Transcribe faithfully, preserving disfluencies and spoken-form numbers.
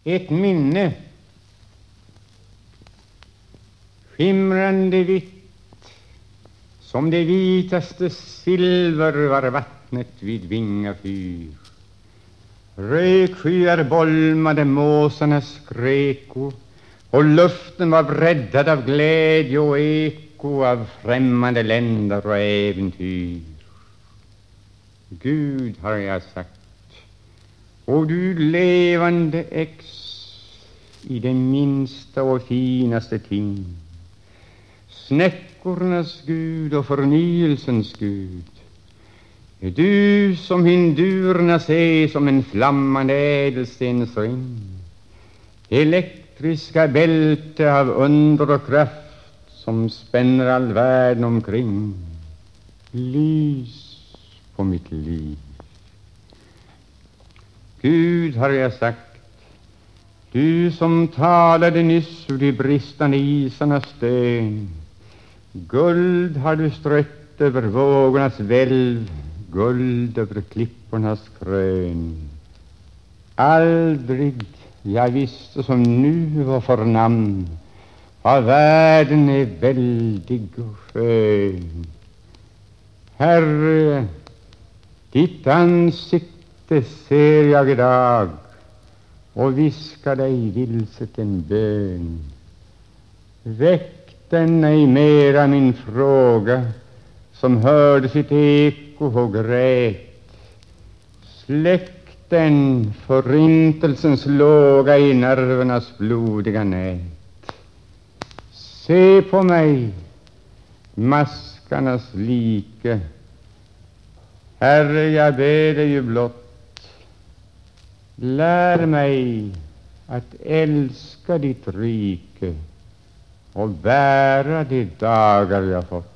ett minne, skimrande vitt, som det vitaste silver var vattnet vid Vingafyr. Rökskyar bolmade måsarnas skreko, och luften var breddad av glädje och eko av främmande länder och äventyr. Gud, har jag sagt, och du levande ex i det minsta och finaste ting, snäckornas Gud och förnyelsens Gud, du som hindurna ser som en flammande ädelstensring, elektriska bälte av under och kraft som spänner all världen omkring. Lys på mitt liv. Gud, har jag sagt, du som talade nyss ur de bristande isarnas stön, guld har du strött över vågornas välv, guld över klippornas krön. Aldrig jag visste som nu var förnamn, vad världen är väldig och skön. Herre, ditt ansikte ser jag idag och viskar dig vilset en bön. Väck den ej mera, min fråga, som hörde sitt eko och grät. Släck den förintelsens låga i nervernas blodiga nät. Se på mig, maskarnas like. Herre, jag ber dig ju blott, lär mig att älska ditt rike och bära de dagar jag fått.